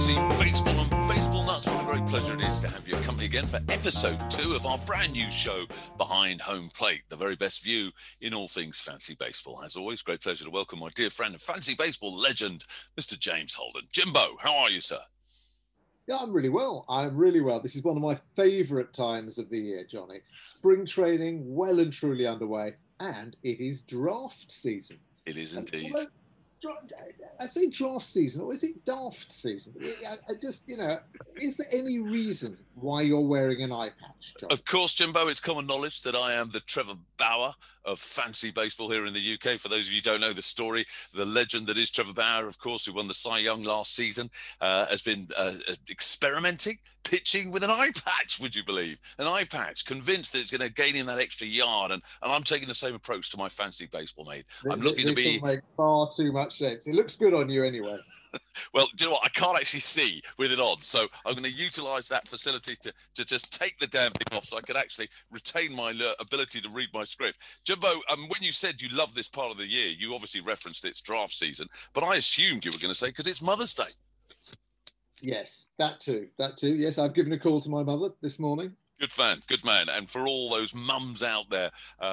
Fantasy Baseball and Baseball Nuts. What a great pleasure it is to have your company again for episode 2 of our brand new show, Behind Home Plate, the very best view in all things fancy baseball. As always, great pleasure to welcome my dear friend and fancy baseball legend, Mr. James Holden. Jimbo, how are you, sir? Yeah, I'm really well. This is one of my favourite times of the year, Johnny. Spring training well and truly underway, and it is draft season. It is indeed. I say draft season, or is it daft season? I just, is there any reason why you're wearing an eye patch, John? Of course, Jimbo, it's common knowledge that I am the Trevor Bauer of fancy baseball here in the UK. For those of you who don't know the story, the legend that is Trevor Bauer, of course, who won the Cy Young last season, has been experimenting, pitching with an eye patch, would you believe? An eye patch, convinced that it's going to gain him that extra yard. And I'm taking the same approach to my fancy baseball, mate. I'm looking to be... This will make far too much sense. It looks good on you anyway. Well, do you know what? I can't actually see with it on, so I'm going to utilise that facility to just take the damn thing off so I can actually retain my ability to read my script. Jimbo, when you said you love this part of the year, you obviously referenced it's draft season, but I assumed you were going to say because it's Mother's Day. Yes, that too. Yes, I've given a call to my mother this morning. Good man. And for all those mums out there,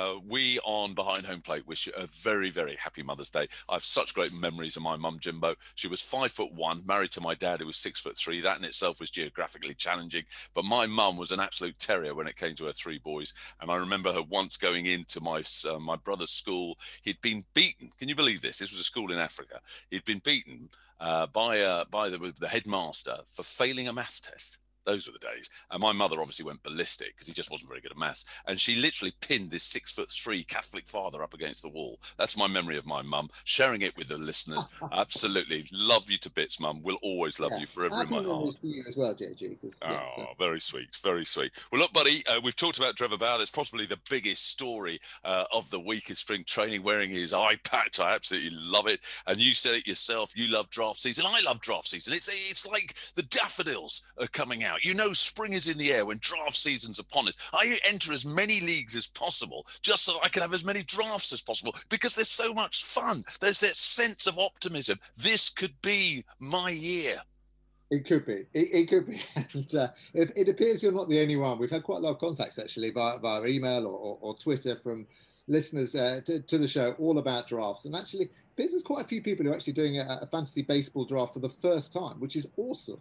we on Behind Home Plate wish you a very, very happy Mother's Day. I have such great memories of my mum, Jimbo. She was 5'1", married to my dad, who was 6'3". That in itself was geographically challenging. But my mum was an absolute terrier when it came to her 3 boys. And I remember her once going into my brother's school. He'd been beaten. Can you believe this? This was a school in Africa. He'd been beaten by the headmaster for failing a maths test. Those were the days. And my mother obviously went ballistic because he just wasn't very good at maths. And she literally pinned this 6'3" Catholic father up against the wall. That's my memory of my mum. Sharing it with the listeners. Absolutely. Love you to bits, mum. We'll always love you forever in my heart. To you as well, JG. Very sweet. Very sweet. Well, look, buddy, we've talked about Trevor Bauer. That's possibly the biggest story of the week is spring training, wearing his eye patch. I absolutely love it. And you said it yourself. You love draft season. I love draft season. It's like the daffodils are coming out. You know, spring is in the air when draft season's upon us. I enter as many leagues as possible just so I can have as many drafts as possible because there's so much fun. There's that sense of optimism. This could be my year. It could be. It could be. And if it appears you're not the only one. We've had quite a lot of contacts actually via email or Twitter from listeners to the show all about drafts. And actually, there's quite a few people who are actually doing a fantasy baseball draft for the first time, which is awesome.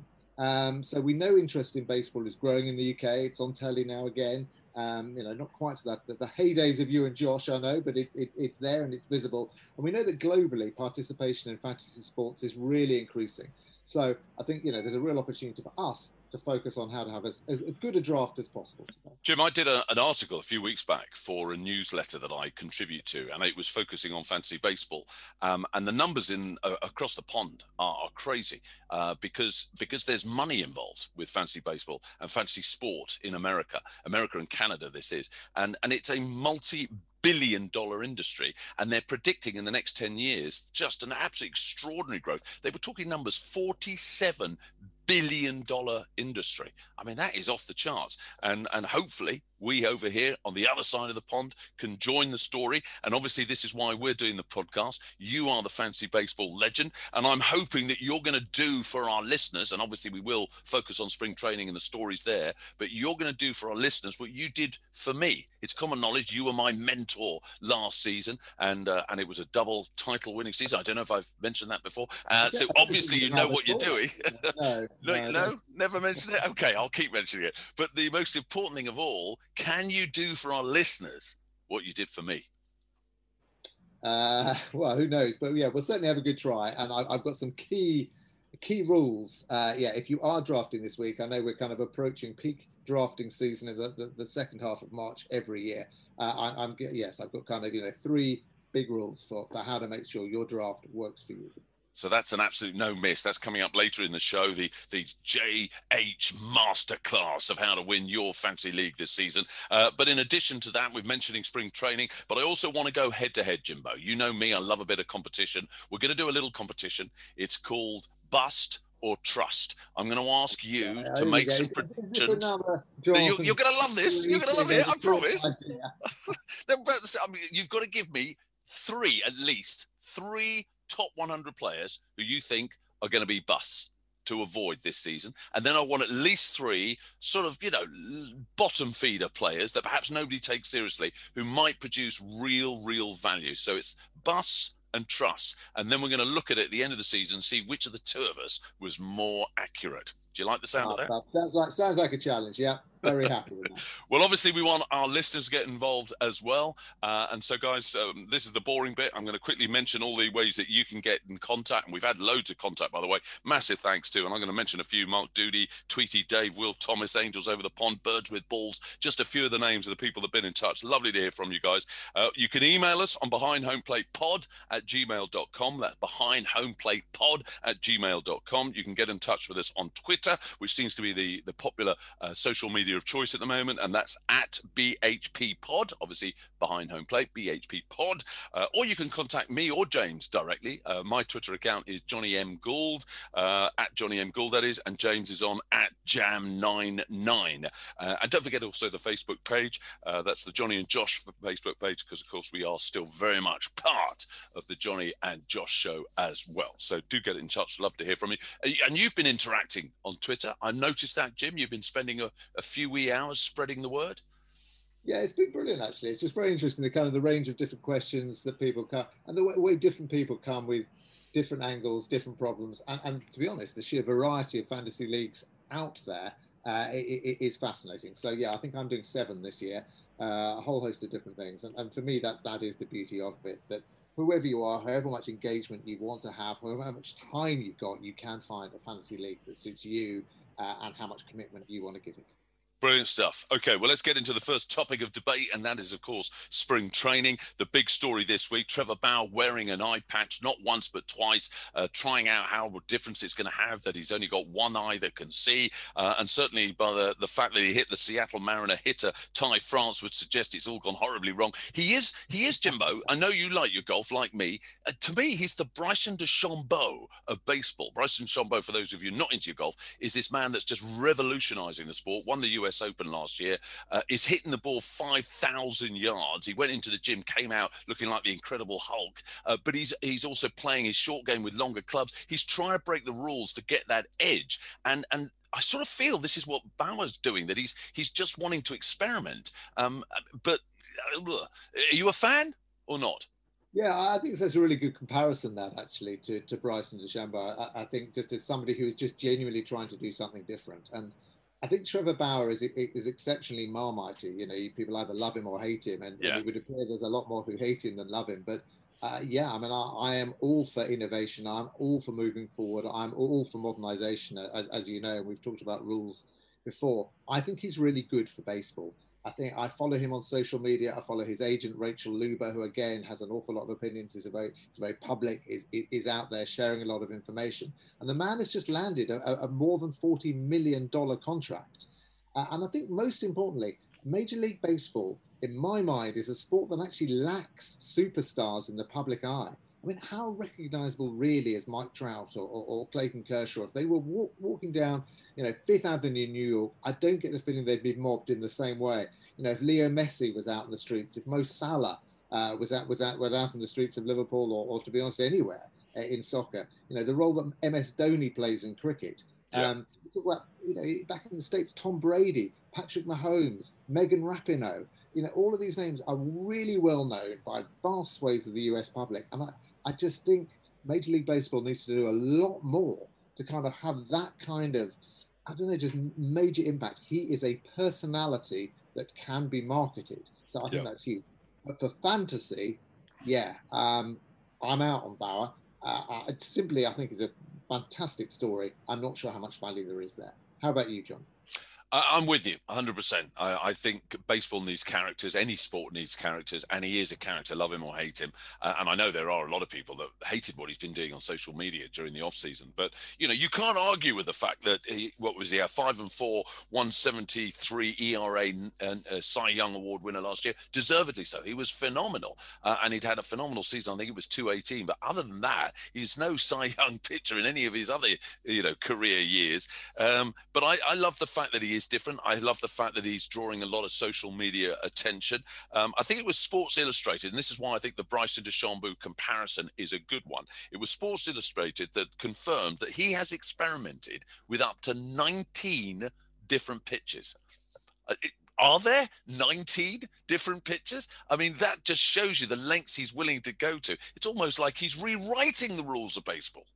So we know interest in baseball is growing in the UK. It's on telly now again. Not quite to the heydays of you and Josh, I know, but it's there and it's visible. And we know that globally participation in fantasy sports is really increasing. So I think, there's a real opportunity for us to focus on how to have as good a draft as possible today. Jim, I did an article a few weeks back for a newsletter that I contribute to, and it was focusing on fantasy baseball. And the numbers across the pond are crazy because there's money involved with fantasy baseball and fantasy sport in America and Canada. This is, and it's a multi-billion-dollar industry, and they're predicting in the next 10 years just an absolutely extraordinary growth. They were talking numbers, $47 billion industry. I mean, that is off the charts. And hopefully we over here on the other side of the pond can join the story. And obviously this is why we're doing the podcast. You are the fantasy baseball legend, and I'm hoping that you're going to do for our listeners, and obviously we will focus on spring training and the stories there, but you're going to do for our listeners what you did for me. It's common knowledge you were my mentor last season, and it was a double title winning season. I don't know if I've mentioned that before. So obviously you know what you're doing. No, never mentioned it. Okay, I'll keep mentioning it. But the most important thing of all, can you do for our listeners what you did for me? Well, who knows? But yeah, we'll certainly have a good try. And I've got some key rules. If you are drafting this week, I know we're kind of approaching peak drafting season in the second half of March every year. I've got kind of 3 big rules for how to make sure your draft works for you. So that's an absolute no miss. That's coming up later in the show, the JH Masterclass of how to win your fantasy league this season. But in addition to that, we're mentioning spring training, but I also want to go head-to-head, Jimbo. You know me, I love a bit of competition. We're going to do a little competition. It's called Bust or Trust. I'm going to ask you to make some predictions. You're going to love this. You're going to love it, I promise. You've got to give me at least three top 100 players who you think are going to be busts. to avoid this season. And then I want at least 3 sort of, bottom feeder players that perhaps nobody takes seriously who might produce real value. So it's Buss and Truss. And then we're going to look at it at the end of the season and see which of the 2 of us was more accurate. Do you like the sound of that? That sounds like a challenge. Yeah, very happy with that. Well, obviously, we want our listeners to get involved as well. And so, guys, this is the boring bit. I'm going to quickly mention all the ways that you can get in contact. And we've had loads of contact, by the way. Massive thanks to, and I'm going to mention a few: Mark Doody, Tweety Dave, Will Thomas, Angels Over the Pond, Birds with Balls. Just a few of the names of the people that have been in touch. Lovely to hear from you guys. You can email us on behindhomeplatepod@gmail.com. That's behindhomeplatepod@gmail.com. You can get in touch with us on Twitter, which seems to be the popular social media of choice at the moment, and that's at BHP Pod, obviously behind home plate, BHP Pod. Or you can contact me or James directly. My Twitter account is Johnny M. Gould, at Johnny M. Gould, that is, and James is on at Jam99. And don't forget also the Facebook page. That's the Johnny and Josh Facebook page, because, of course, we are still very much part of the Johnny and Josh show as well. So do get in touch. Love to hear from you. And you've been interacting on Twitter. I noticed that, Jim. You've been spending a few wee hours spreading the word. Yeah, it's been brilliant, actually. It's just very interesting, the range of different questions that people come, and the way different people come with different angles, different problems. And to be honest, the sheer variety of fantasy leagues out there it is fascinating. So, yeah, I think I'm doing 7 this year, a whole host of different things. And for me, that is the beauty of it, that whoever you are, however much engagement you want to have, however much time you've got, you can find a fantasy league that suits you and how much commitment you want to give it. Brilliant stuff. Okay, well, let's get into the first topic of debate, and that is, of course, spring training. The big story this week, Trevor Bauer wearing an eye patch, not once but twice, trying out how much difference it's going to have that he's only got one eye that can see. And certainly by the fact that he hit the Seattle Mariner hitter, Ty France, would suggest it's all gone horribly wrong. He is, Jimbo. I know you like your golf, like me. To me, he's the Bryson DeChambeau of baseball. Bryson DeChambeau, for those of you not into your golf, is this man that's just revolutionizing the sport, won the US Open last year, is hitting the ball 5,000 yards. He went into the gym, came out looking like the Incredible Hulk, but he's also playing his short game with longer clubs. He's trying to break the rules to get that edge, and I sort of feel this is what Bauer's doing, that he's just wanting to experiment. But are you a fan or not? Yeah, I think that's a really good comparison, that actually, to Bryson DeChambeau. I think just as somebody who is just genuinely trying to do something different. And I think Trevor Bauer is exceptionally marmitey. People either love him or hate him, and it would appear there's a lot more who hate him than love him. But I am all for innovation. I'm all for moving forward. I'm all for modernization, as you know. We've talked about rules before. I think he's really good for baseball. I think I follow him on social media. I follow his agent, Rachel Luber, who again has an awful lot of opinions. Is very public. Is out there sharing a lot of information. And the man has just landed a more than $40 million contract. And I think most importantly, Major League Baseball, in my mind, is a sport that actually lacks superstars in the public eye. I mean, how recognizable really is Mike Trout or Clayton Kershaw? If they were walking down, Fifth Avenue in New York, I don't get the feeling they'd be mobbed in the same way. If Leo Messi was out in the streets, if Mo Salah was out in the streets of Liverpool, or to be honest, anywhere in soccer, the role that MS Dhoni plays in cricket. Talk about, back in the States, Tom Brady, Patrick Mahomes, Megan Rapinoe. All of these names are really well known by vast swathes of the US public, and I just think Major League Baseball needs to do a lot more to kind of have that kind of, just major impact. He is a personality that can be marketed. So I think that's huge. But for fantasy, I'm out on Bauer. I think it's a fantastic story. I'm not sure how much value there is there. How about you, John? I'm with you 100%. I think baseball needs characters. Any sport needs characters, and he is a character, love him or hate him. And I know there are a lot of people that hated what he's been doing on social media during the off season. But you can't argue with the fact that he 5-4, 173 ERA, and Cy Young Award winner last year, deservedly so. He was phenomenal, and he'd had a phenomenal season. I think it was 218. But other than that, he's no Cy Young pitcher in any of his other career years. But I love the fact that he is is different. I love the fact that he's drawing a lot of social media attention. I think it was Sports Illustrated, and this is why I think the Bryson DeChambeau comparison is a good one. It was Sports Illustrated that confirmed that he has experimented with up to 19 different pitches. Are there 19 different pitches? I mean, that just shows you the lengths he's willing to go to. It's almost like he's rewriting the rules of baseball.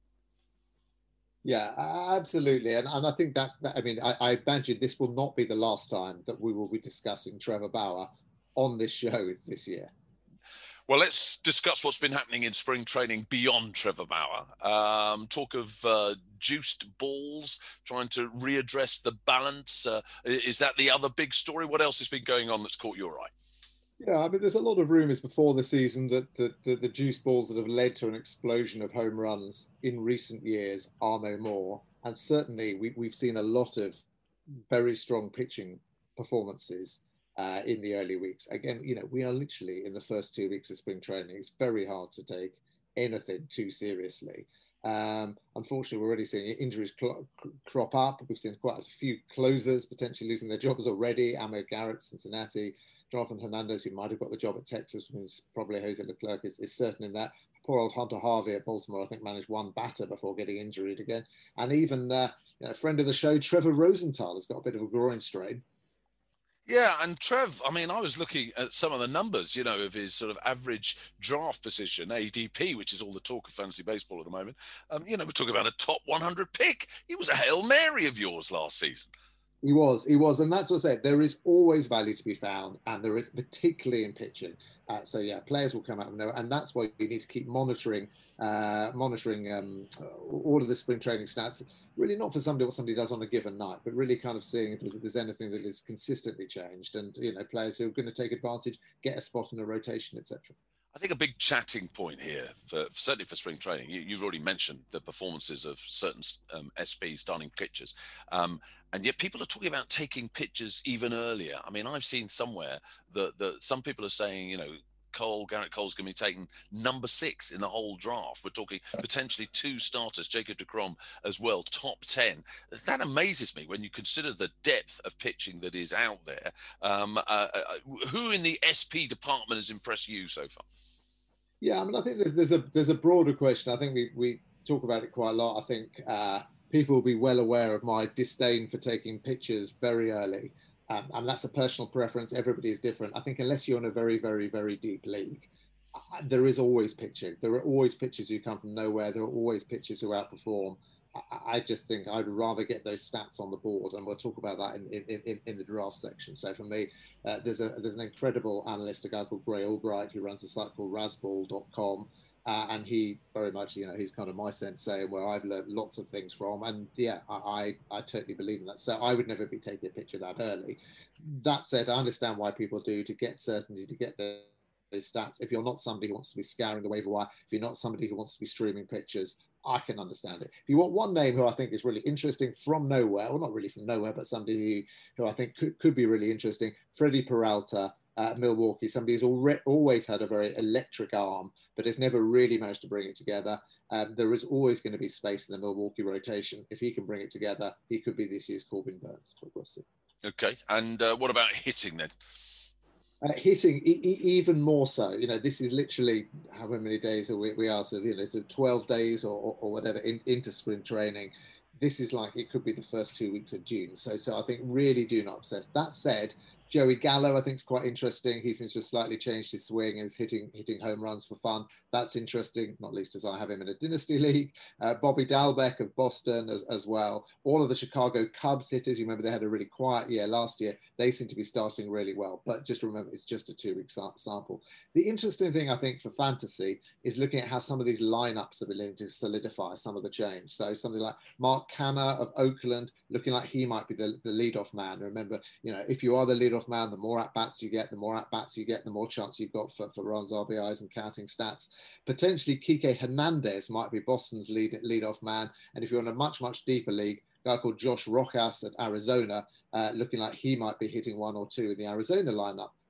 Yeah, absolutely. And I think I mean, I imagine this will not be the last time that we will be discussing Trevor Bauer on this show this year. Well, let's discuss what's been happening in spring training beyond Trevor Bauer. Talk of juiced balls, trying to readdress the balance. Is that the other big story? What else has been going on that's caught your eye? Yeah, I mean, there's a lot of rumours before the season that the juice balls that have led to an explosion of home runs in recent years are no more. And certainly we've seen a lot of very strong pitching performances in the early weeks. Again, we are literally in the first 2 weeks of spring training. It's very hard to take anything too seriously. Unfortunately, we're already seeing injuries crop up. We've seen quite a few closers potentially losing their jobs already. Amo Garrett, Cincinnati. Jonathan Hernandez, who might have got the job at Texas, who's probably Jose Leclerc, is certain in that. Poor old Hunter Harvey at Baltimore, I think, managed one batter before getting injured again. And even a friend of the show, Trevor Rosenthal, has got a bit of a groin strain. Yeah, and Trev, I mean, I was looking at some of the numbers, of his sort of average draft position, ADP, which is all the talk of fantasy baseball at the moment. We're talking about a top 100 pick. He was a Hail Mary of yours last season. He was. And that's what I said. There is always value to be found, and there is particularly in pitching. So yeah, players will come out and know, and that's why you need to keep monitoring all of the spring training stats. Really, not for what somebody does on a given night, but really kind of seeing if there's anything that is consistently changed, and players who are going to take advantage, get a spot in a rotation, etc. I think a big chatting point here, certainly for spring training, you've already mentioned the performances of certain SP starting pitchers. And yet people are talking about taking pitchers even earlier. I mean, I've seen somewhere that some people are saying, Garrett Cole's going to be taken number 6 in the whole draft. We're talking potentially 2 starters, Jacob deGrom as well, top 10. That amazes me when you consider the depth of pitching that is out there. Who in the SP department has impressed you so far? Yeah, I mean, I think there's a broader question. I think we talk about it quite a lot. I think people will be well aware of my disdain for taking pitchers very early. And that's a personal preference. Everybody is different. I think unless you're in a very, very, very deep league, there is always pitching. There are always pitchers who come from nowhere. There are always pitchers who outperform. I just think I'd rather get those stats on the board, and we'll talk about that in the draft section. So for me, there's an incredible analyst, a guy called Gray Albright, who runs a site called Razzball.com. And he very much, he's kind of my sensei, where I've learned lots of things from. And yeah, I totally believe in that. So I would never be taking a pitcher that early. That said, I understand why people do, to get certainty, to get those stats. If you're not somebody who wants to be scouring the waiver wire, if you're not somebody who wants to be streaming pitchers, I can understand it. If you want one name who I think is really interesting from nowhere, well, not really from nowhere, but somebody who I think could be really interesting, Freddie Peralta, Milwaukee, somebody who's always had a very electric arm, but has never really managed to bring it together. There is always going to be space in the Milwaukee rotation. If he can bring it together, he could be this year's Corbin Burns. But we'll see. Okay, and what about hitting then? Hitting even more so. This is literally how many days we are. So 12 days or whatever into spring training. This is like it could be the first 2 weeks of June. So I think really do not obsess. That said, Joey Gallo, I think, is quite interesting. He seems to have slightly changed his swing and is hitting home runs for fun. That's interesting, not least as I have him in a dynasty league. Bobby Dalbec of Boston as well. All of the Chicago Cubs hitters, you remember they had a really quiet year last year. They seem to be starting really well. But just remember, it's just a 2-week sample. The interesting thing, I think, for fantasy is looking at how some of these lineups are beginning to solidify some of the change. So something like Mark Canha of Oakland, looking like he might be the leadoff man. Remember, if you are the leadoff man, the more at-bats you get, the more chance you've got for runs, RBIs, and counting stats. Potentially, Kike Hernandez might be Boston's leadoff man. And if you're in a much, much deeper league, a guy called Josh Rojas at Arizona, looking like he might be hitting 1 or 2 in the Arizona lineup.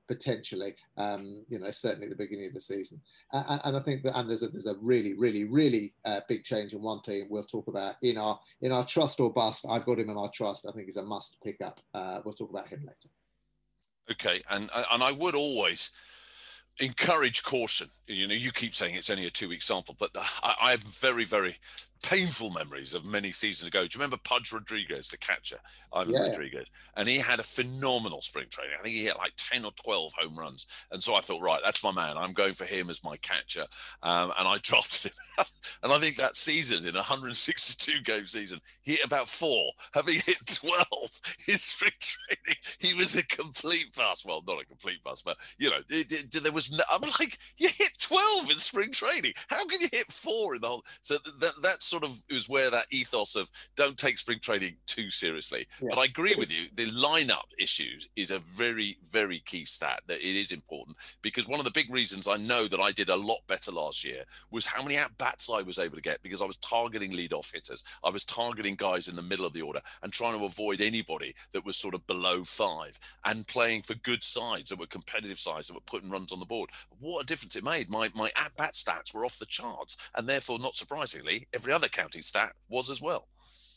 potentially, certainly at the beginning of the season. And I think that, and there's a really, really, really big change in one team we'll talk about in our trust or bust. I've got him in our trust. I think he's a must pick up. We'll talk about him later. Okay, and I would always encourage caution. You keep saying it's only a 2-week sample, but I have very, very painful memories of many seasons ago. Do you remember Pudge Rodriguez, the catcher, Ivan Rodriguez? And he had a phenomenal spring training. I think he hit like 10 or 12 home runs. And so I thought, right, that's my man. I'm going for him as my catcher. And I drafted him. And I think that season, in a 162 game season, he hit about 4, having hit 12 in spring training. He was a complete bust. Well, not a complete bust, but there was no, I'm like, you hit 12 in spring training. How can you hit 4 in the whole? So that's sort of is where that ethos of don't take spring training too seriously. Yeah. But I agree with you. The lineup issues is a very, very key stat, that it is important, because one of the big reasons I know that I did a lot better last year was how many at-bats I was able to get, because I was targeting leadoff hitters. I was targeting guys in the middle of the order and trying to avoid anybody that was sort of below 5, and playing for good sides that were competitive sides that were putting runs on the board. What a difference it made. My at-bat stats were off the charts, and therefore, not surprisingly, every other counting stat was as well.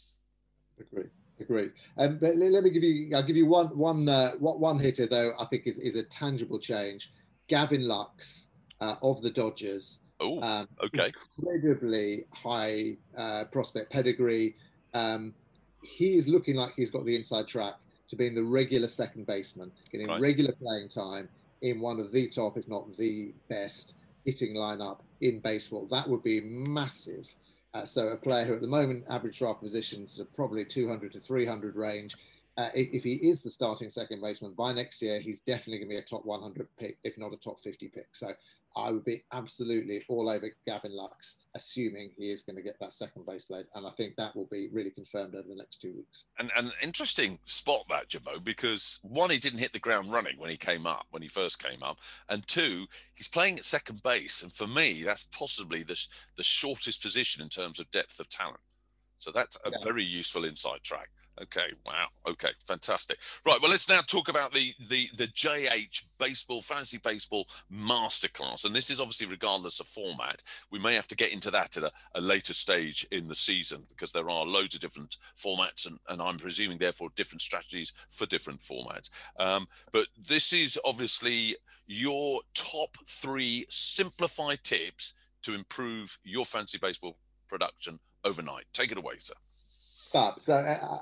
Agree. But let me give you one hitter though. I think is a tangible change. Gavin Lux of the Dodgers. Oh, okay. Incredibly high prospect pedigree. He is looking like he's got the inside track to being the regular second baseman, getting regular playing time in one of the top, if not the best, hitting lineup in baseball. That would be massive. So a player who at the moment average draft positions are probably 200 to 300 range. If he is the starting second baseman by next year, he's definitely going to be a top 100 pick, if not a top 50 pick. So I would be absolutely all over Gavin Lux, assuming he is going to get that second base place. And I think that will be really confirmed over the next 2 weeks. And an interesting spot, that, Jimbo, because one, he didn't hit the ground running when he first came up. And two, he's playing at second base. And for me, that's possibly the shortest position in terms of depth of talent. So that's a very useful inside track. Okay, wow. Okay, fantastic. Right, well, let's now talk about the JH Baseball, Fantasy Baseball Masterclass. And this is obviously regardless of format. We may have to get into that at a later stage in the season, because there are loads of different formats, and I'm presuming, therefore, different strategies for different formats. But this is obviously your top 3 simplified tips to improve your fantasy baseball production overnight. Take it away, sir. So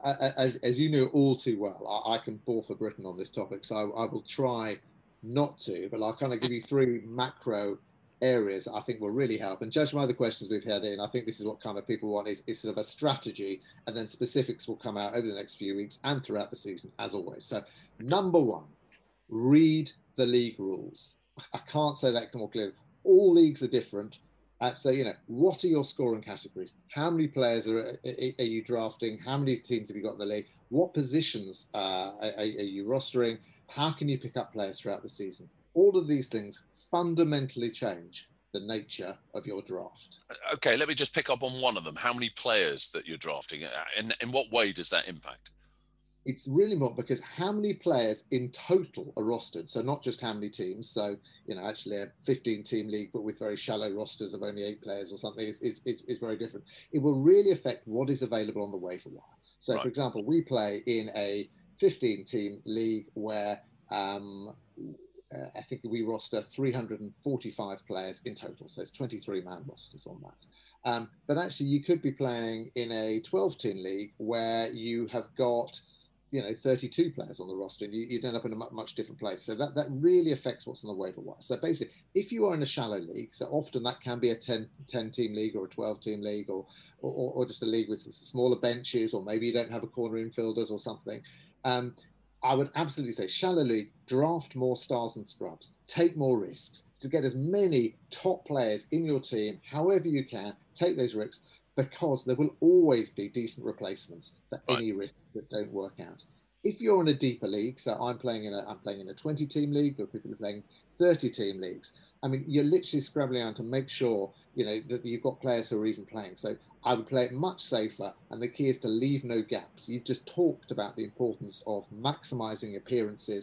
as you know all too well, I can bore for Britain on this topic, so I will try not to, but I'll kind of give you 3 macro areas that I think will really help. And judging by the questions we've had in, I think this is what kind of people want, is sort of a strategy, and then specifics will come out over the next few weeks and throughout the season, as always. So number 1, read the league rules. I can't say that more clearly. All leagues are different. So, what are your scoring categories? How many players are you drafting? How many teams have you got in the league? What positions are you rostering? How can you pick up players throughout the season? All of these things fundamentally change the nature of your draft. Okay, let me just pick up on one of them. How many players that you're drafting? And in what way does that impact? It's really more because how many players in total are rostered. So not just how many teams. So, actually a 15-team league, but with very shallow rosters of only 8 players or something is very different. It will really affect what is available on the waiver wire. So, for example, we play in a 15-team league where I think we roster 345 players in total. So it's 23-man rosters on that. But actually, you could be playing in a 12-team league where you have got 32 players on the roster, and you'd end up in a much different place. So that really affects what's on the waiver wire. So basically, if you are in a shallow league, so often that can be a 10-team league or a 12-team league, or just a league with smaller benches, or maybe you don't have a corner infielders or something. I would absolutely say shallow league, draft more stars and scrubs, take more risks to get as many top players in your team, however you can, take those risks, because there will always be decent replacements for any risks that don't work out. If you're in a deeper league, so I'm playing in a 20-team league, there are people who are playing 30-team leagues. I mean, you're literally scrabbling around to make sure, that you've got players who are even playing. So I would play it much safer, and the key is to leave no gaps. You've just talked about the importance of maximizing appearances,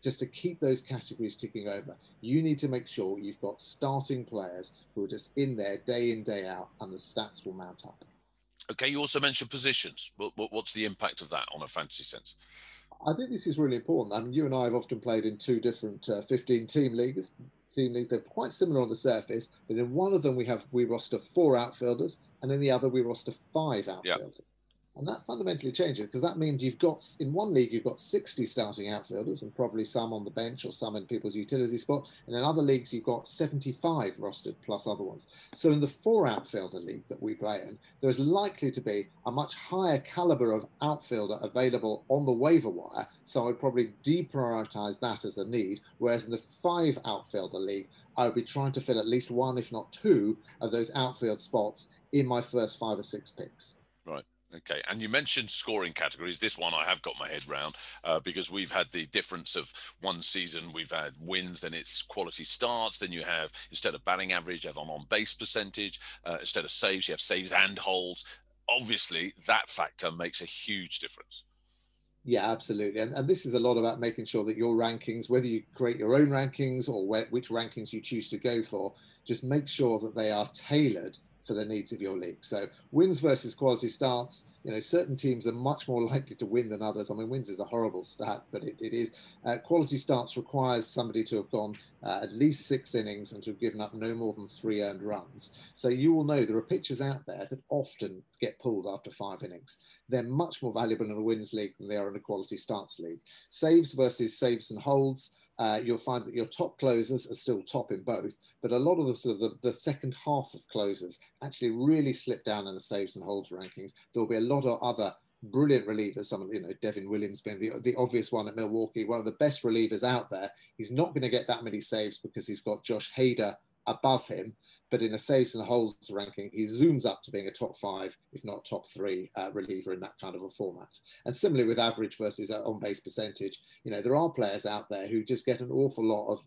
just to keep those categories ticking over, you need to make sure you've got starting players who are just in there day in, day out, and the stats will mount up. Okay, you also mentioned positions. What's the impact of that on a fantasy sense? I think this is really important. I mean, you and I have often played in two different 15-team leagues. They're quite similar on the surface, but in one of them we roster 4 outfielders, and in the other we roster 5 outfielders. Yeah. And that fundamentally changes, because that means you've got, in one league, you've got 60 starting outfielders and probably some on the bench or some in people's utility spot. And in other leagues, you've got 75 rostered plus other ones. So in the 4 outfielder league that we play in, there's likely to be a much higher caliber of outfielder available on the waiver wire. So I'd probably deprioritize that as a need. Whereas in the 5 outfielder league, I would be trying to fill at least 1, if not 2, of those outfield spots in my first 5 or 6 picks. Right. Okay, and you mentioned scoring categories. This one I have got my head round because we've had the difference of one season. We've had wins, then it's quality starts. Then you have, instead of batting average, you have on-base percentage. Instead of saves, you have saves and holds. Obviously, that factor makes a huge difference. Yeah, absolutely. And this is a lot about making sure that your rankings, whether you create your own rankings or which rankings you choose to go for, just make sure that they are tailored for the needs of your league. So wins versus quality starts, certain teams are much more likely to win than others. I mean, wins is a horrible stat, but it is. Quality starts requires somebody to have gone at least 6 innings and to have given up no more than 3 earned runs. So you will know there are pitchers out there that often get pulled after 5 innings. They're much more valuable in a wins league than they are in a quality starts league. Saves versus saves and holds. You'll find that your top closers are still top in both, but a lot of the second half of closers actually really slip down in the saves and holds rankings. There'll be a lot of other brilliant relievers. Some of, Devin Williams being the obvious one at Milwaukee, one of the best relievers out there. He's not going to get that many saves because he's got Josh Hader above him. But in a saves and holds ranking, he zooms up to being a top 5, if not top 3 reliever in that kind of a format. And similarly with average versus on-base percentage, there are players out there who just get an awful lot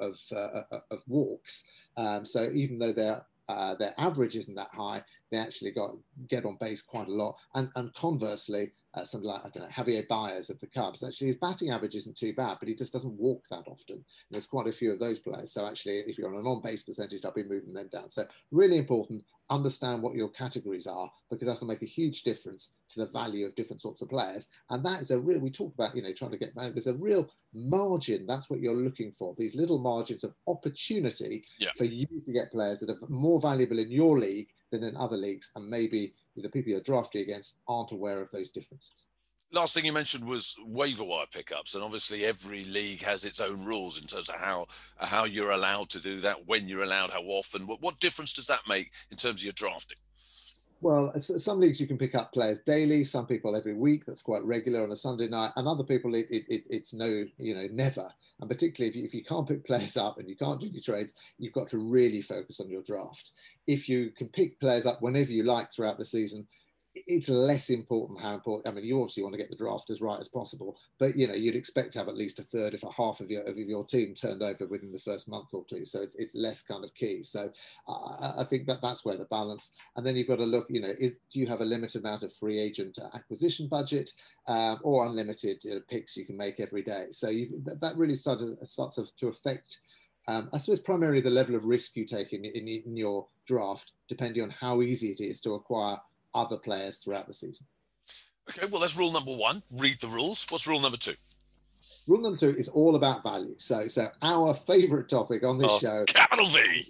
of walks. So even though their average isn't that high, they actually get on base quite a lot. And conversely, something like, Javier Baez of the Cubs, actually his batting average isn't too bad, but he just doesn't walk that often. And there's quite a few of those players. So actually, if you're on an on-base percentage, I'll be moving them down. So really important, understand what your categories are, because that'll make a huge difference to the value of different sorts of players. And that is we talk about, trying to get back, there's a real margin. That's what you're looking for, these little margins of opportunity for you to get players that are more valuable in your league than in other leagues, and maybe the people you're drafting against aren't aware of those differences. Last thing you mentioned was waiver wire pickups, and obviously every league has its own rules in terms of how you're allowed to do that, when you're allowed, how often. What difference does that make in terms of your drafting? Well, some leagues you can pick up players daily, some people every week. That's quite regular on a Sunday night, and other people it's never. And particularly if you can't pick players up and you can't do your trades, you've got to really focus on your draft. If you can pick players up whenever you like throughout the season, it's less important how important. I mean, you obviously want to get the draft as right as possible, but you'd expect to have at least a third, if a half of your team turned over within the first month or two. So it's less kind of key. So I think that's where the balance. And then you've got to look. Do you have a limited amount of free agent acquisition budget or unlimited picks you can make every day? So that really starts to affect. I suppose primarily the level of risk you take in your draft, depending on how easy it is to acquire other players throughout the season. Okay, well, that's rule number 1. Read the rules. What's rule number 2? Rule number 2 is all about value. So our favorite topic on this show. Capital V.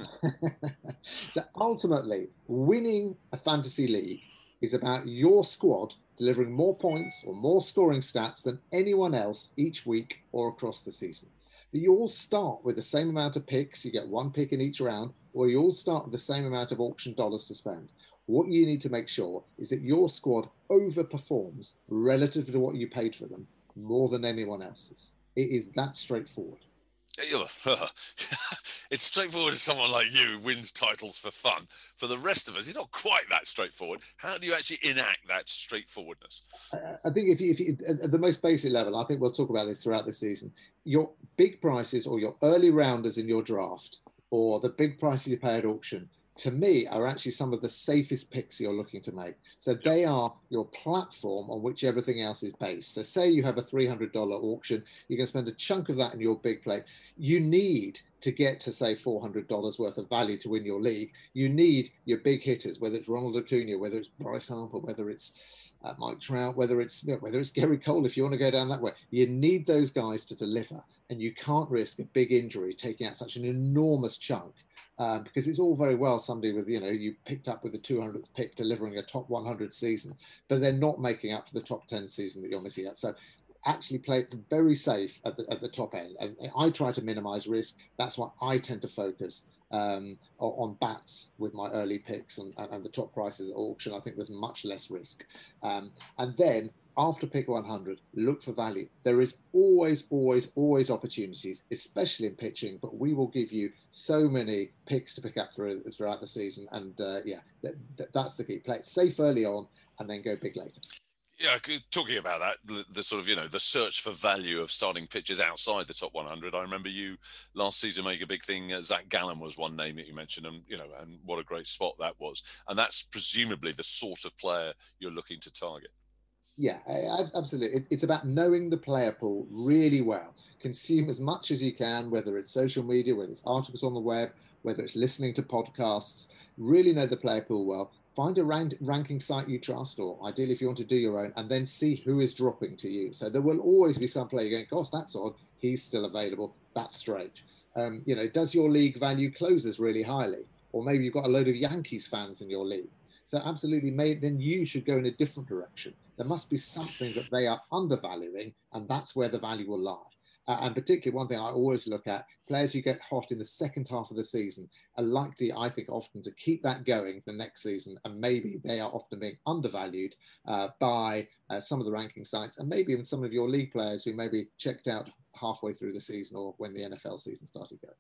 So ultimately, winning a fantasy league is about your squad delivering more points or more scoring stats than anyone else each week or across the season. You all start with the same amount of picks. You get 1 pick in each round, or you all start with the same amount of auction dollars to spend. What you need to make sure is that your squad overperforms relative to what you paid for them more than anyone else's. It is that straightforward. It's straightforward as someone like you wins titles for fun. For the rest of us, it's not quite that straightforward. How do you actually enact that straightforwardness? I think if you at the most basic level, I think we'll talk about this throughout the season. Your big prices or your early rounders in your draft or the big prices you pay at auction, to me, are actually some of the safest picks you're looking to make. So they are your platform on which everything else is based. So say you have a $300 auction, you're going to spend a chunk of that in your big play. You need to get to, say, $400 worth of value to win your league. You need your big hitters, whether it's Ronald Acuna, whether it's Bryce Harper, whether it's Mike Trout, whether it's Gary Cole, if you want to go down that way. You need those guys to deliver, and you can't risk a big injury taking out such an enormous chunk. Because it's all very well somebody with, you picked up with the 200th pick delivering a top 100 season, but they're not making up for the top 10 season that you're missing out. So actually play it very safe at the top end. And I try to minimize risk. That's why I tend to focus on bats with my early picks and the top prices at auction. I think there's much less risk. And then after pick 100, look for value. There is always opportunities, especially in pitching, but we will give you so many picks to pick up throughout the season. And that's the key. Play it safe early on and then go big later. Yeah, talking about that, the sort of, the search for value of starting pitchers outside the top 100. I remember you last season making a big thing. Zach Gallen was one name that you mentioned, and and what a great spot that was. And that's presumably the sort of player you're looking to target. Yeah, absolutely. It's about knowing the player pool really well. Consume as much as you can, whether it's social media, whether it's articles on the web, whether it's listening to podcasts. Really know the player pool well. Find a ranking site you trust, or ideally if you want to do your own, and then see who is dropping to you. So there will always be some player going, gosh, that's odd. He's still available. That's strange. Does your league value closers really highly? Or maybe you've got a load of Yankees fans in your league. So absolutely, then you should go in a different direction. There must be something that they are undervaluing, and that's where the value will lie. And particularly one thing I always look at, players who get hot in the second half of the season are likely, I think, often to keep that going the next season. And maybe they are often being undervalued by some of the ranking sites, and maybe even some of your league players who maybe checked out halfway through the season or when the NFL season started going.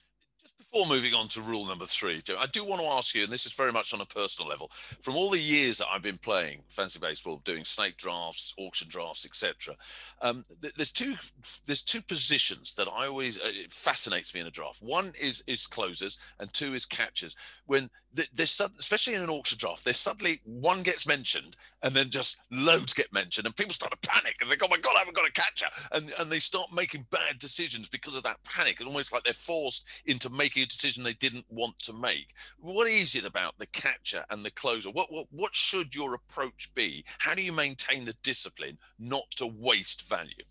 Before moving on to rule number 3, Joe, I do want to ask you, and this is very much on a personal level, from all the years that I've been playing fantasy baseball, doing snake drafts, auction drafts, etc. There's two positions that I always it fascinates me in a draft. One is closers, and two is catchers. When there's especially in an auction draft, there's suddenly one gets mentioned, and then just loads get mentioned, and people start to panic and think, "Oh my God, I haven't got a catcher," and they start making bad decisions because of that panic. It's almost like they're forced into making a decision they didn't want to make. What is it about the catcher and the closer? What should your approach be? How do you maintain the discipline not to waste value?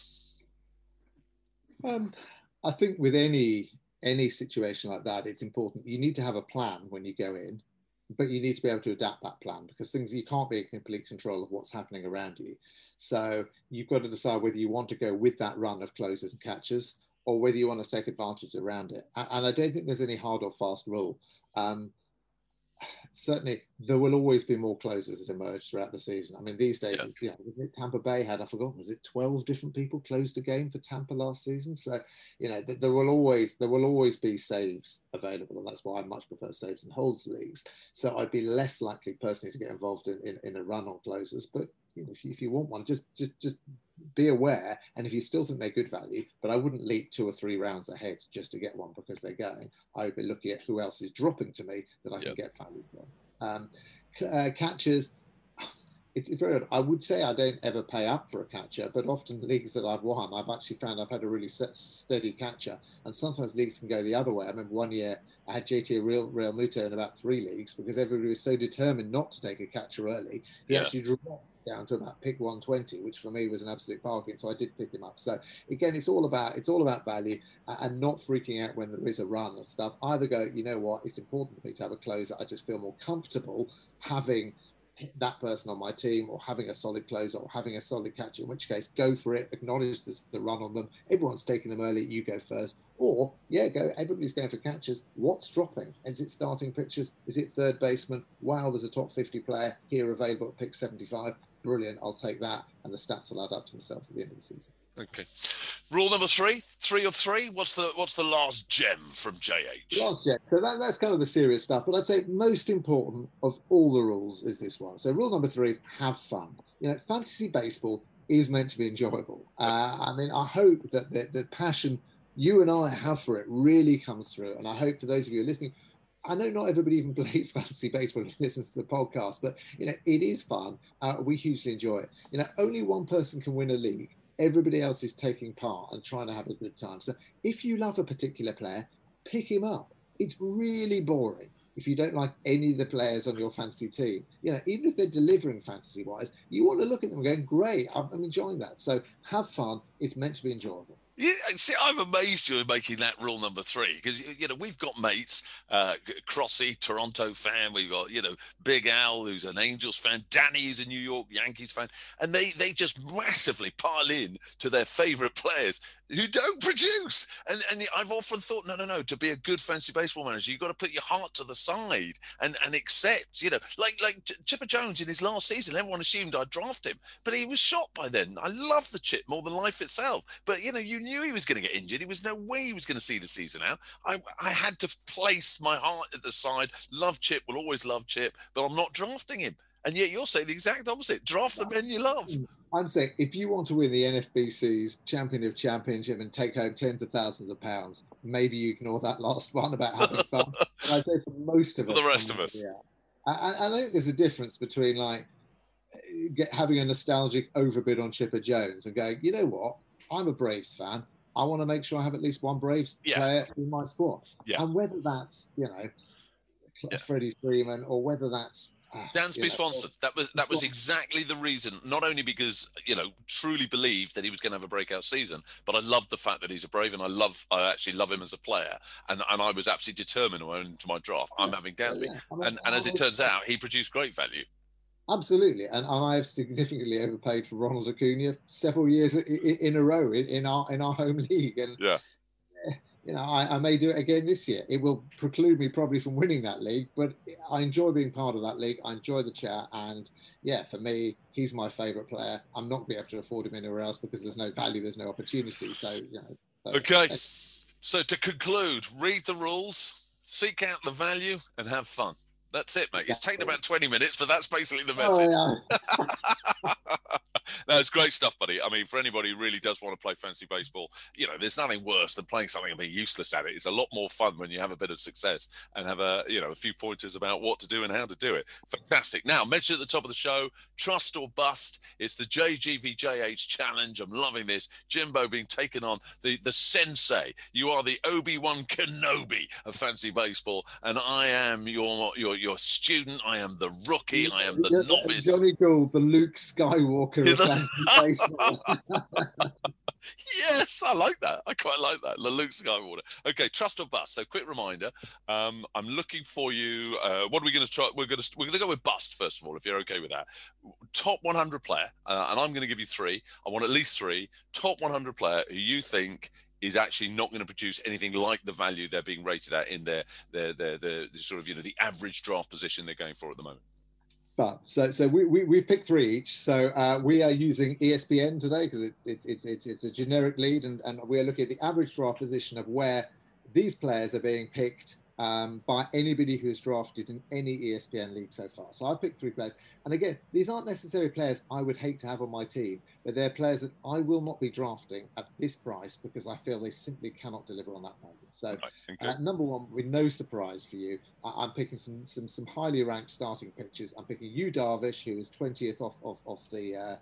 I think with any situation like that, it's important. You need to have a plan when you go in, but you need to be able to adapt that plan, because you can't be in complete control of what's happening around you. So you've got to decide whether you want to go with that run of closers and catchers, or whether you want to take advantage around it. And I don't think there's any hard or fast rule. Certainly, there will always be more closers that emerge throughout the season. I mean, these days, wasn't it Tampa Bay had, I forgot, was it 12 different people closed a game for Tampa last season? So, there will always be saves available, and that's why I much prefer saves and holds leagues. So I'd be less likely personally to get involved in a run on closers. But if you want one, just be aware, and if you still think they're good value, but I wouldn't leap 2 or 3 rounds ahead just to get one because they're going. I would be looking at who else is dropping to me that I can get value from. Catchers, it's very odd. I would say I don't ever pay up for a catcher, but often the leagues that I've won, I've actually found I've had a really steady catcher, and sometimes leagues can go the other way. I remember one year I had JT Realmuto in about 3 leagues because everybody was so determined not to take a catcher early. He actually dropped down to about pick 120, which for me was an absolute bargain. So I did pick him up. So again, it's all about value and not freaking out when there is a run of stuff. Either go, you know what, it's important for me to have a closer. I just feel more comfortable having that person on my team, or having a solid closer, or having a solid catcher, in which case go for it, acknowledge the run on them. Everyone's taking them early, you go first. Or everybody's going for catchers. What's dropping? Is it starting pitchers? Is it third baseman? Wow, there's a top 50 player here available at pick 75. Brilliant, I'll take that. And the stats will add up to themselves at the end of the season. Okay. Rule number 3 of 3. What's the last gem from JH? Last gem. So that's kind of the serious stuff. But I'd say most important of all the rules is this one. So rule number 3 is have fun. Fantasy baseball is meant to be enjoyable. I mean, I hope that the passion you and I have for it really comes through. And I hope for those of you listening, I know not everybody even plays fantasy baseball and listens to the podcast, but it is fun. We hugely enjoy it. Only one person can win a league. Everybody else is taking part and trying to have a good time. So if you love a particular player, pick him up. It's really boring if you don't like any of the players on your fantasy team. Even if they're delivering fantasy wise, you want to look at them going, great, I'm enjoying that. So have fun. It's meant to be enjoyable. Yeah, see, I'm amazed you're making that rule number 3 because we've got mates, Crossy, Toronto fan. We've got Big Al, who's an Angels fan, Danny, who's a New York Yankees fan, and they just massively pile in to their favourite players who don't produce. And I've often thought, no, to be a good fantasy baseball manager, you've got to put your heart to the side and accept, like Chipper Jones in his last season. Everyone assumed I'd draft him, but he was shot by then. I love the Chip more than life itself, but you knew he was going to get injured. There was no way he was going to see the season out. I had to place my heart at the side. Love Chip, will always love Chip, but I'm not drafting him. And yet you're saying the exact opposite. Draft the men you love. I'm saying if you want to win the NFBC's Champion of Championship and take home tens of thousands of pounds, maybe you ignore that last one about having fun. But I say for most of us, for the rest of us, yeah. I think there's a difference between having a nostalgic overbid on Chipper Jones and going, you know what, I'm a Braves fan. I want to make sure I have at least one Braves player in my squad. Yeah. And whether that's, Freddie Freeman or whether that's Dansby Swanson. That was exactly the reason. Not only because truly believed that he was going to have a breakout season, but I love the fact that he's a Brave, and I actually love him as a player. And I was absolutely determined when I went into my draft. I'm having Dansby, and as it turns out, he produced great value. Absolutely, and I've significantly overpaid for Ronald Acuna several years in a row in our home league, and I may do it again this year. It will preclude me probably from winning that league, but I enjoy being part of that league. I enjoy the chat, and for me, he's my favourite player. I'm not going to be able to afford him anywhere else because there's no value, there's no opportunity. So okay. So to conclude, read the rules, seek out the value, and have fun. That's it, mate. It's taken about 20 minutes, but that's basically the message. Oh, yeah. No, it's great stuff, buddy. I mean, for anybody who really does want to play fantasy baseball, there's nothing worse than playing something and being useless at it. It's a lot more fun when you have a bit of success and have a few pointers about what to do and how to do it. Fantastic. Now, mentioned at the top of the show, trust or bust. It's the JGVJH challenge. I'm loving this. Jimbo being taken on, the sensei. You are the Obi-Wan Kenobi of fantasy baseball, and I am your student. I am the rookie. I am the novice. Johnny Gould, the Luke Skywalker of fantasy baseball. Yes, I like that. I quite like that. The Luke Skywalker. Okay, trust or bust. So, quick reminder. I'm looking for you. What are we going to try? We're going to go with bust first of all, if you're okay with that. Top 100 player, and I'm going to give you 3. I want at least 3 top 100 player who you think is actually not going to produce anything like the value they're being rated at in their sort of the average draft position they're going for at the moment. But so we picked 3 each. So we are using ESPN today because it's a generic lead, and we are looking at the average draft position of where these players are being picked by anybody who has drafted in any ESPN league so far. So I've picked 3 players. And again, these aren't necessarily players I would hate to have on my team, but they're players that I will not be drafting at this price because I feel they simply cannot deliver on that value. So number 1, with no surprise for you, I'm picking some highly ranked starting pitchers. I'm picking Yu Darvish, who is 20th off the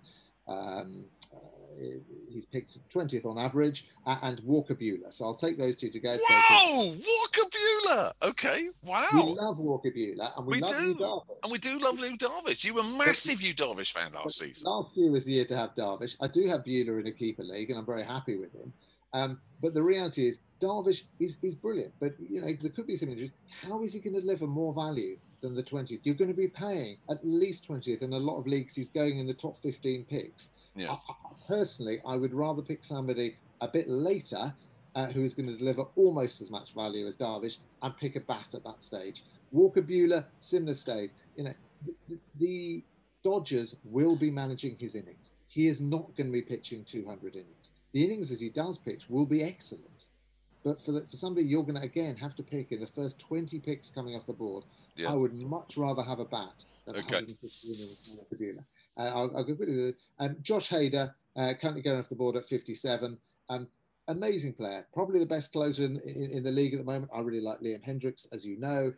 he's picked 20th on average, and Walker Buehler. So I'll take those 2 together. Whoa! Walker Buehler! Okay, wow. We love Walker Buehler, and we love Yu Darvish. And we do love Yu Darvish. You were a massive Yu Darvish fan last season. Last year was the year to have Darvish. I do have Buehler in a keeper league, and I'm very happy with him. But the reality is, Darvish is brilliant. But, there could be some injuries. How is he going to deliver more value than the 20th? You're going to be paying at least 20th. In a lot of leagues, he's going in the top 15 picks. Yeah. Personally, I would rather pick somebody a bit later who is going to deliver almost as much value as Darvish and pick a bat at that stage. Walker Buehler, similar stage. The Dodgers will be managing his innings. He is not going to be pitching 200 innings. The innings that he does pitch will be excellent. But for somebody you're going to, again, have to pick in the first 20 picks coming off the board, I would much rather have a bat than 150 innings from Walker Buehler. I'll go quickly with Josh Hader, currently going off the board at 57. amazing player, probably the best closer in the league at the moment. I really like Liam Hendriks, as you know.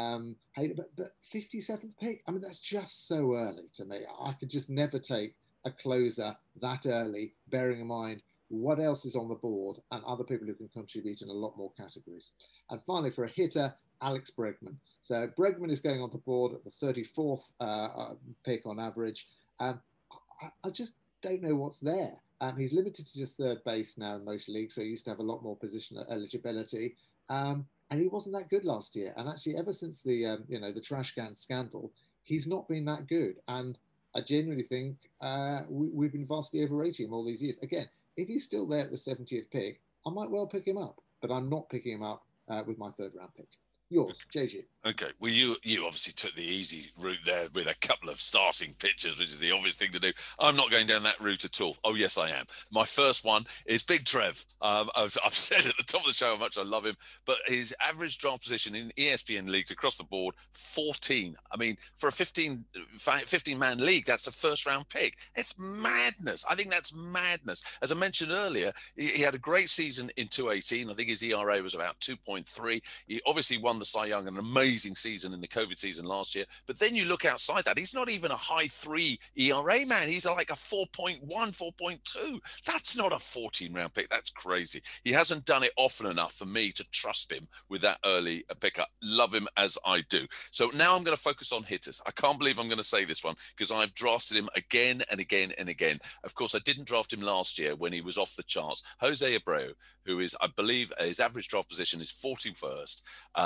But 57th pick, I mean, that's just so early to me. I could just never take a closer that early, bearing in mind what else is on the board and other people who can contribute in a lot more categories. And finally, for a hitter, Alex Bregman. So Bregman is going on the board at the 34th pick on average. I just don't know what's there. He's limited to just third base now in most leagues, so he used to have a lot more position eligibility. And he wasn't that good last year. And actually, ever since the trash can scandal, he's not been that good. And I genuinely think we've been vastly overrating him all these years. Again, if he's still there at the 70th pick, I might well pick him up, but I'm not picking him up with my third round pick. Yours, JG. Okay, well, you obviously took the easy route there with a couple of starting pitchers, which is the obvious thing to do. I'm not going down that route at all. Oh, yes, I am. My first one is Big Trev. I've said at the top of the show how much I love him, but his average draft position in ESPN leagues across the board, 14. I mean, for a 15-man league, that's a first-round pick. It's madness. I think that's madness. As I mentioned earlier, he had a great season in 2018. I think his ERA was about 2.3. He obviously won the Cy Young, an amazing season in the COVID season last year. But then you look outside that, he's not even a high 3 ERA man. He's like a 4.1, 4.2. That's not a 14-round pick. That's crazy. He hasn't done it often enough for me to trust him with that early pickup. Love him as I do. So now I'm going to focus on hitters. I can't believe I'm going to say this one because I've drafted him again and again and again. Of course, I didn't draft him last year when he was off the charts. Jose Abreu, who is, I believe, his average draft position is 41st.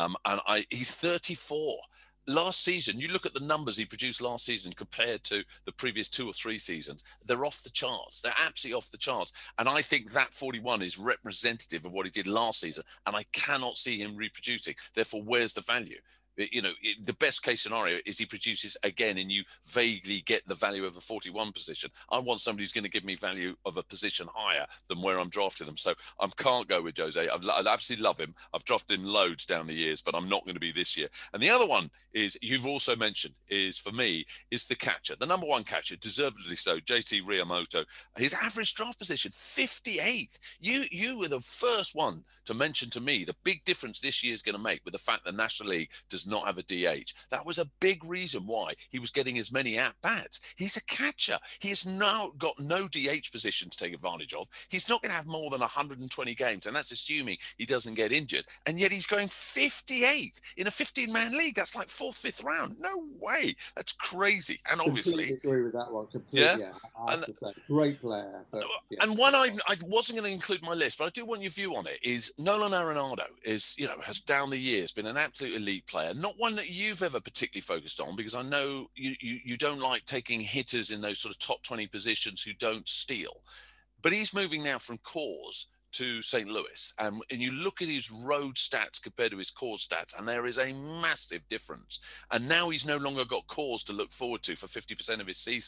He's 34. Last season, you look at the numbers he produced last season compared to the previous 2 or 3 seasons, they're off the charts. They're absolutely off the charts. And I think that 41 is representative of what he did last season. And I cannot see him reproducing. Therefore, where's the value? The best case scenario is he produces again and you vaguely get the value of a 41 position. I want somebody who's going to give me value of a position higher than where I'm drafting them. So I can't go with Jose. I absolutely love him. I've drafted him loads down the years, but I'm not going to be this year. And the other one is, you've also mentioned, is for me, is the catcher. The number one catcher, deservedly so, JT Realmuto. His average draft position, 58th. You were the first one to mention to me the big difference this year is going to make with the fact the National League does not have a DH. That was a big reason why he was getting as many at-bats. He's a catcher. He has now got no DH position to take advantage of. He's not going to have more than 120 games, and that's assuming he doesn't get injured. And yet he's going 58th in a 15-man league. That's like 4th, 5th round. No way. That's crazy. And obviously... Completely agree with that one. Completely, yeah. I have to say, great player. But, yeah. And one I wasn't going to include in my list, but I do want your view on it, is Nolan Arenado has down the years been an absolute elite player. Not one that you've ever particularly focused on, because I know you don't like taking hitters in those sort of top 20 positions who don't steal. But he's moving now from Coors to St. Louis. And you look at his road stats compared to his Coors stats, and there is a massive difference. And now he's no longer got Coors to look forward to for 50% of his season.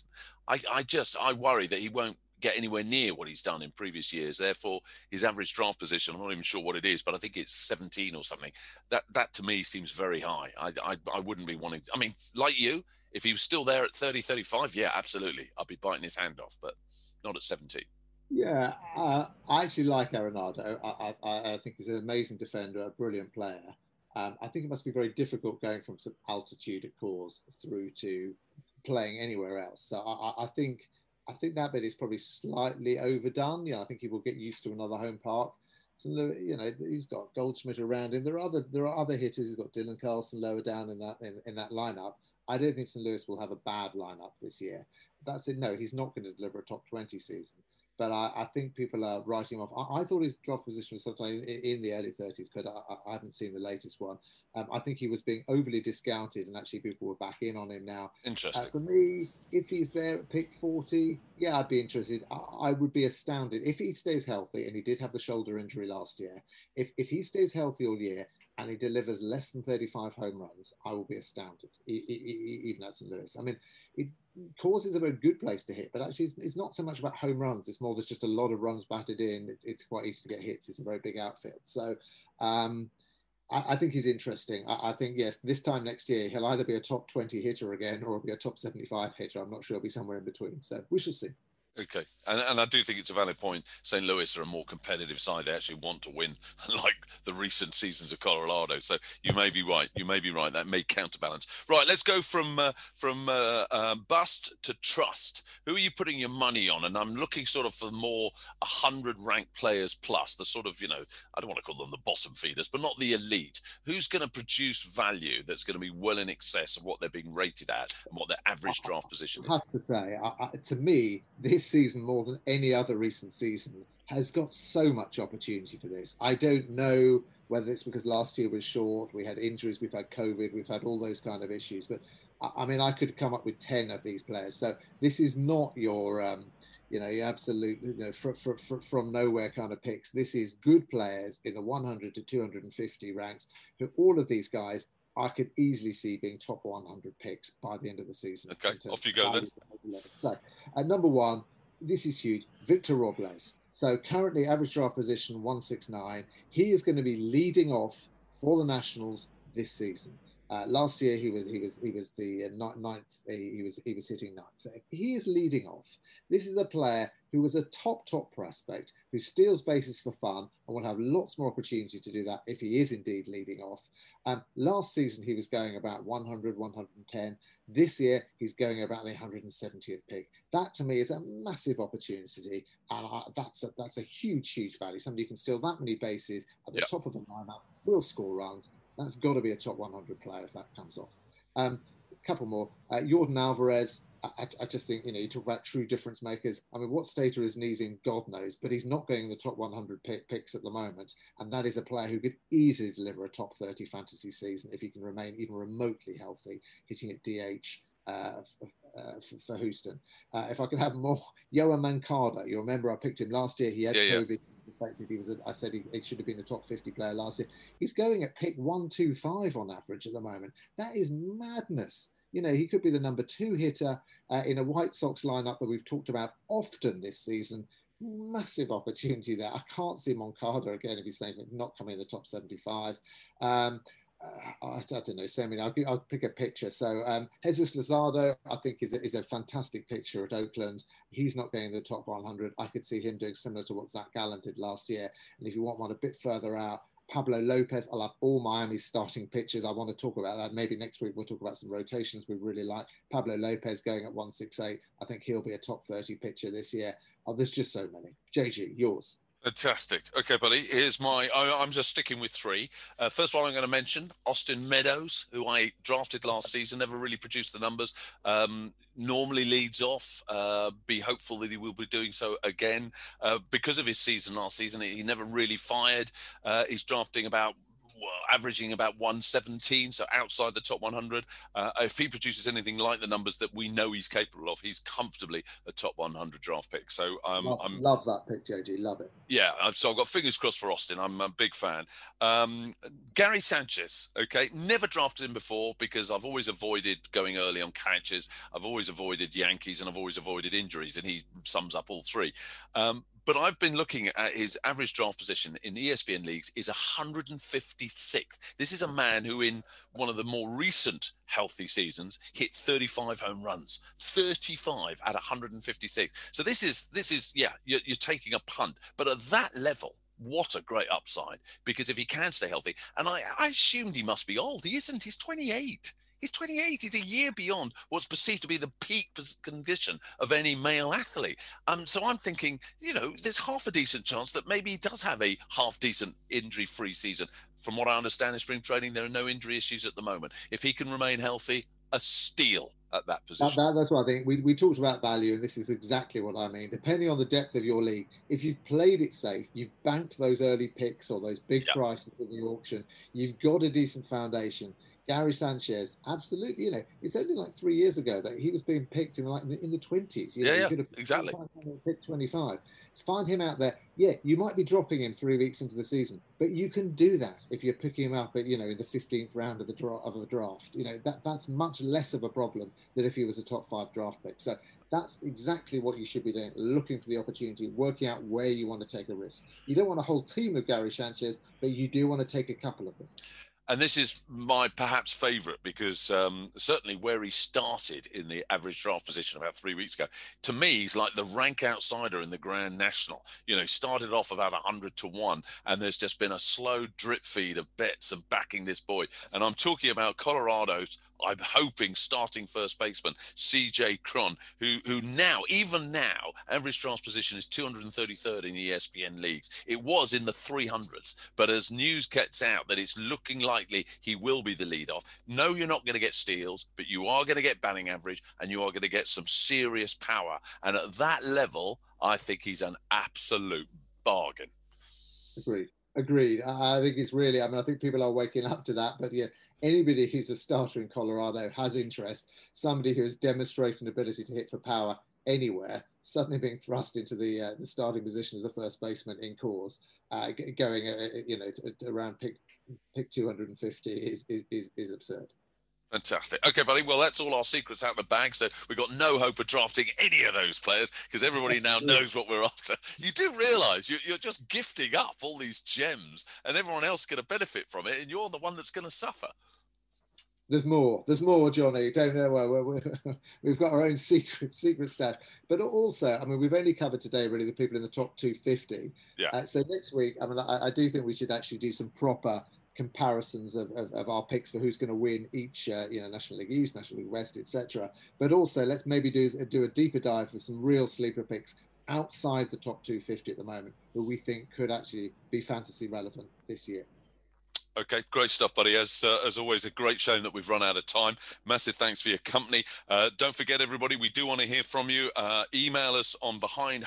I worry that he won't get anywhere near what he's done in previous years. Therefore, his average draft position, I'm not even sure what it is, but I think it's 17 or something. That to me seems very high. I wouldn't be wanting, I mean, like you, if he was still there at 30, 35, yeah, absolutely. I'd be biting his hand off, but not at 17. Yeah, I actually like Arenado. I think he's an amazing defender, a brilliant player. I think it must be very difficult going from some altitude at Coors through to playing anywhere else. So I think that bit is probably slightly overdone. I think he will get used to another home park. So he's got Goldschmidt around him. There are other hitters. He's got Dylan Carlson lower down in that lineup. I don't think St. Louis will have a bad lineup this year. That's it. No, he's not going to deliver a top 20 season. But I think people are writing him off. I thought his draft position was sometime in the early 30s, but I haven't seen the latest one. I think he was being overly discounted, and actually people were back in on him now. Interesting. For me, if he's there at pick 40, yeah, I'd be interested. I would be astounded if he stays healthy, and he did have the shoulder injury last year. If he stays healthy all year and he delivers less than 35 home runs, I will be astounded, even at St. Louis. I mean, Coors is a very good place to hit, but actually it's not so much about home runs. It's more there's just a lot of runs batted in. It's quite easy to get hits. It's a very big outfield. So I think he's interesting. I think, yes, this time next year, he'll either be a top 20 hitter again or be a top 75 hitter. I'm not sure he'll be somewhere in between. So we shall see. Okay, and I do think it's a valid point. St. Louis are a more competitive side. They actually want to win, like the recent seasons of Colorado. So you may be right. You may be right. That may counterbalance. Right, let's go from bust to trust. Who are you putting your money on? And I'm looking sort of for more 100 ranked players plus, the sort of, I don't want to call them the bottom feeders, but not the elite. Who's going to produce value that's going to be well in excess of what they're being rated at and what their average draft position I is? have to say, to me, this season more than any other recent season has got so much opportunity for this. I don't know whether it's because last year was short, we had injuries, we've had COVID, we've had all those kind of issues. But I mean, I could come up with 10 of these players. So this is not your absolute, from nowhere kind of picks. This is good players in the 100 to 250 ranks. Who all of these guys I could easily see being top 100 picks by the end of the season. Okay, off you go then. So, at number one, this is huge, Victor Robles. So currently average draft position 169. He is going to be leading off for the Nationals this season. Last year he was the ninth. He was hitting ninth. So he is leading off. This is a player who was a top prospect who steals bases for fun and will have lots more opportunity to do that if he is indeed leading off. Last season he was going about 100, 110. This year he's going about the 170th pick. That to me is a massive opportunity, and that's a huge value. Somebody who can steal that many bases at the top of the lineup, will score runs. That's got to be a top 100 player if that comes off. A couple more. Jordan Alvarez. I just think, you talk about true difference makers. I mean, what state are his knees in, God knows, but he's not going in the top 100 picks at the moment. And that is a player who could easily deliver a top 30 fantasy season if he can remain even remotely healthy, hitting at DH for Houston. If I could have more, Yoan Moncada. You remember I picked him last year. He had COVID. Affected. I said he should have been a top 50 player last year. He's going at pick 125 on average at the moment. That is madness. He could be the number 2 hitter in a White Sox lineup that we've talked about often this season. Massive opportunity there. I can't see Moncada again if he's saying not coming in the top 75. I don't know, so many. I'll pick a pitcher. So Jesus Luzardo, I think, is a fantastic pitcher at Oakland. He's not getting the top 100. I could see him doing similar to what Zach Gallen did last year. And if you want one a bit further out, Pablo Lopez. I'll have all Miami's starting pitchers. I want to talk about that. Maybe next week we'll talk about some rotations we really like. Pablo Lopez going at 168. I think he'll be a top 30 pitcher this year. Oh, there's just so many. JG, yours. Fantastic. Okay, buddy. Here's I'm just sticking with 3. First one I'm going to mention, Austin Meadows, who I drafted last season, never really produced the numbers. Normally leads off. Be hopeful that he will be doing so again. Because of his season last season, he never really fired. He's drafting averaging about 117, so outside the top 100. If he produces anything like the numbers that we know he's capable of, he's comfortably a top 100 draft pick. So love that pick, JG. Love it. Yeah, so I've got fingers crossed for Austin. I'm a big fan. Gary Sanchez, okay, never drafted him before because I've always avoided going early on catches. I've always avoided Yankees and I've always avoided injuries, and he sums up all 3. But I've been looking at his average draft position in ESPN leagues is 156th. This is a man who in one of the more recent healthy seasons hit 35 home runs, 35 at 156. So this is you're taking a punt. But at that level, what a great upside, because if he can stay healthy, and I assumed he must be old. He isn't. He's 28. He's 28. He's a year beyond what's perceived to be the peak condition of any male athlete. So I'm thinking, there's half a decent chance that maybe he does have a half decent injury-free season. From what I understand in spring training, there are no injury issues at the moment. If he can remain healthy, a steal at that position. That's what I think. We talked about value, and this is exactly what I mean. Depending on the depth of your league, if you've played it safe, you've banked those early picks or those big prices in the auction, you've got a decent foundation. Gary Sanchez, absolutely. It's only like 3 years ago that he was being picked in the 20s. Exactly. Pick 25. To find him out there, you might be dropping him 3 weeks into the season, but you can do that if you're picking him up at in the 15th round of a draft. That's much less of a problem than if he was a top 5 draft pick. So that's exactly what you should be doing, looking for the opportunity, working out where you want to take a risk. You don't want a whole team of Gary Sanchez, but you do want to take a couple of them. And this is my perhaps favourite because certainly where he started in the average draft position about 3 weeks ago, to me, he's like the rank outsider in the Grand National. You know, started off about 100 to 1, and there's just been a slow drip feed of bets and backing this boy. And I'm talking about Colorado's, I'm hoping, starting first baseman, CJ Cron, who now, even now, average draft position is 233rd in the ESPN leagues. It was in the 300s, but as news gets out that it's looking likely he will be the leadoff. No, you're not going to get steals, but you are going to get batting average, and you are going to get some serious power. And at that level, I think he's an absolute bargain. Agreed. I think it's really, I mean, I think people are waking up to that, but yeah, anybody who's a starter in Colorado has interest. Somebody who has demonstrated an ability to hit for power anywhere, suddenly being thrust into the starting position as a first baseman in Coors, going, around pick 250 is absurd. Fantastic. Okay, buddy. Well, that's all our secrets out of the bag. So we've got no hope of drafting any of those players because everybody now knows what we're after. You do realise you're just gifting up all these gems and everyone else is going to benefit from it, and you're the one that's going to suffer. There's more, Johnny. Don't know. We've got our own secret stash. But also, I mean, we've only covered today really the people in the top 250. Yeah. So next week, I mean, I do think we should actually do some proper comparisons of our picks for who's going to win each, National League East, National League West, etc. But also, let's maybe do a deeper dive for some real sleeper picks outside the top 250 at the moment, who we think could actually be fantasy relevant this year. Okay, great stuff, buddy. As always, a great shame that we've run out of time. Massive thanks for your company. Don't forget, everybody, we do want to hear from you. Email us on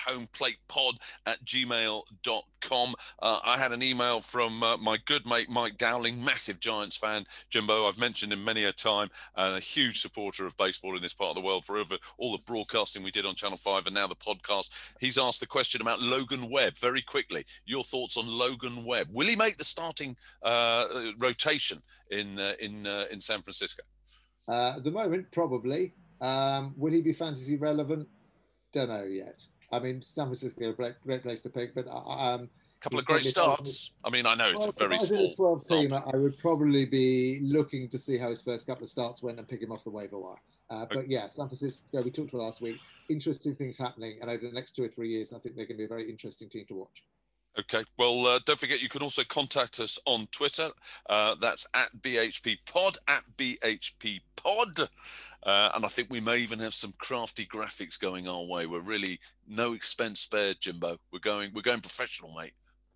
behindhomeplatepod@gmail.com. I had an email from my good mate, Mike Dowling, massive Giants fan. Jimbo, I've mentioned him many a time, a huge supporter of baseball in this part of the world for all the broadcasting we did on Channel 5 and now the podcast. He's asked the question about Logan Webb very quickly. Your thoughts on Logan Webb? Will he make the starting rotation in San Francisco? At the moment, probably. Will he be fantasy relevant? Don't know yet. I mean, San Francisco is a great place to pick, but couple of great starts. I mean, I know it's a very small 12 team. I would probably be looking to see how his first couple of starts went and pick him off the waiver wire. But yeah, San Francisco, we talked about last week. Interesting things happening, and over the next 2 or 3 years, I think they're going to be a very interesting team to watch. Okay. Well, don't forget you can also contact us on Twitter. That's @BHPPod, @BHPPod. And I think we may even have some crafty graphics going our way. We're really no expense spared, Jimbo. We're going professional, mate.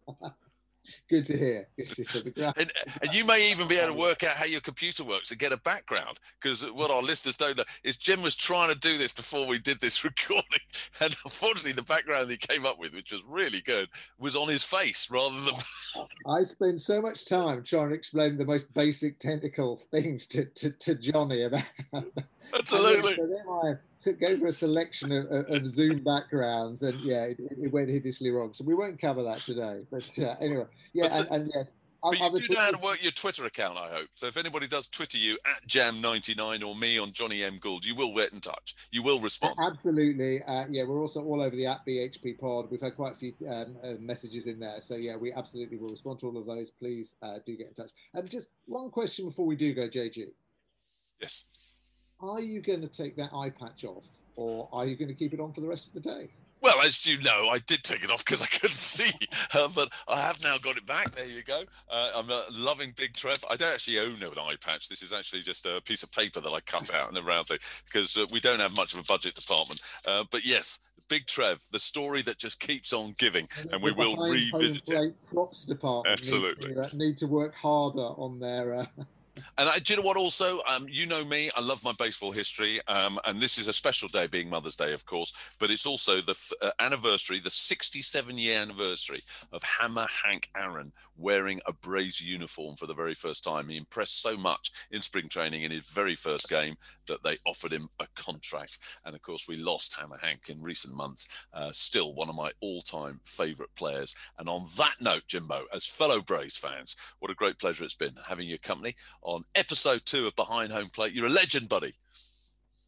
Good to hear. And you may even be able to work out how your computer works and get a background, because what our listeners don't know is Jim was trying to do this before we did this recording, and unfortunately the background he came up with, which was really good, was on his face rather than... I spend so much time trying to explain the most basic technical things to Johnny about... Absolutely. So then I go for a selection of Zoom backgrounds, and yeah, it went hideously wrong. So we won't cover that today. But anyway, yeah, and yeah. But you do know how to work your Twitter account, I hope. So if anybody does Twitter you @Jam99 or me on Johnny M. Gould, you will get in touch. You will respond. Absolutely. Yeah, we're also all over the @BHP Pod. We've had quite a few messages in there. So yeah, we absolutely will respond to all of those. Please do get in touch. And just one question before we do go, JG. Yes. Are you going to take that eye patch off, or are you going to keep it on for the rest of the day? Well, as you know, I did take it off because I couldn't see, but I have now got it back. There you go. I'm loving Big Trev. I don't actually own an eye patch. This is actually just a piece of paper that I cut out in the round thing because we don't have much of a budget department. But yes, Big Trev, the story that just keeps on giving, and we will revisit it. Props department absolutely need to work harder on their... And do you know what also, you know me, I love my baseball history, and this is a special day being Mother's Day, of course, but it's also the anniversary, the 67-year anniversary of Hammer Hank Aaron wearing a Braves uniform for the very first time. He impressed so much in spring training in his very first game that they offered him a contract. And of course, we lost Hammer Hank in recent months, still one of my all-time favourite players. And on that note, Jimbo, as fellow Braves fans, what a great pleasure it's been having your company on episode 2 of Behind Home Plate. You're a legend, buddy.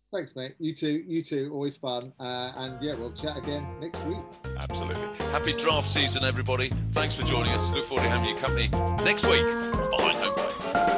Thanks, mate. You too. Always fun. And yeah, we'll chat again next week. Absolutely. Happy draft season, everybody. Thanks for joining us. Look forward to having your company next week on Behind Home Plate.